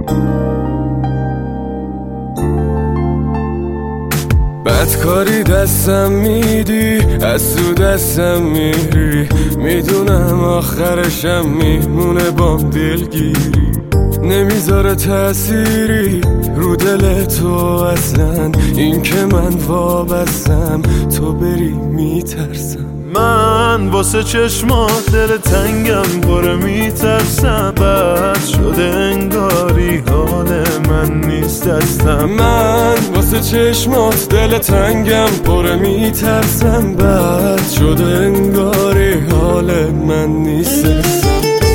بدکاری دستم میدی، از تو دستم میری، میدونم آخرشم میمونه بام دلگیری. نمیذاره تأثیری رو دل تو اصلا، این که من وابستم تو بری میترسم. من واسه چشمات دل تنگم پره میترسم، بد شده انگاری حال من نیست دستم. من واسه چشمات دل تنگم پره میترسم، بد شده انگاری حال من نیست دستم.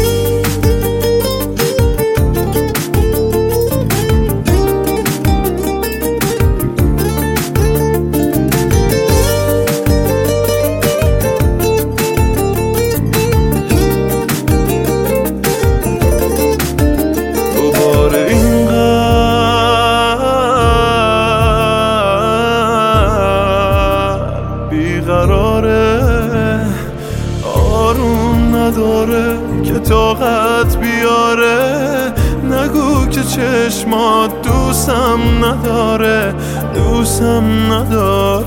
آروم نداره که طاقت بیاره، نگو که چشمات دوستم نداره، دوستم نداره.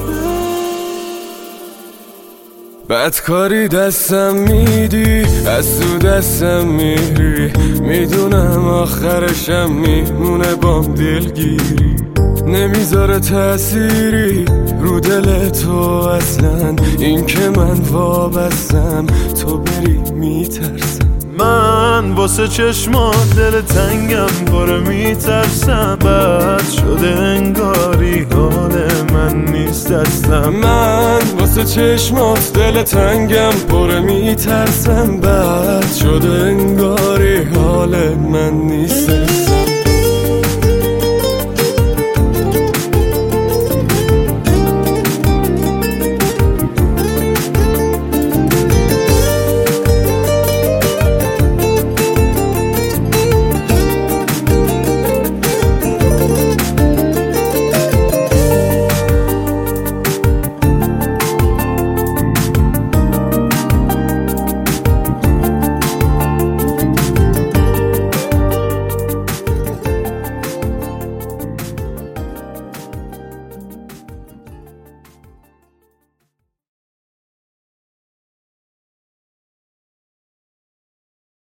بدکاری دستم میدی، از تو دستم میری، میدونم آخرشم میمونه بام دلگیری. نمیذاره تأثیری رو دل تو اصلا، این که من وابستم تو بری میترسم. من واسه چشمات دل تنگم پره میترسم، بد شده انگاری حال من نیست دستم. من واسه چشمات دل تنگم پره میترسم، بد شده انگاری حال من نیست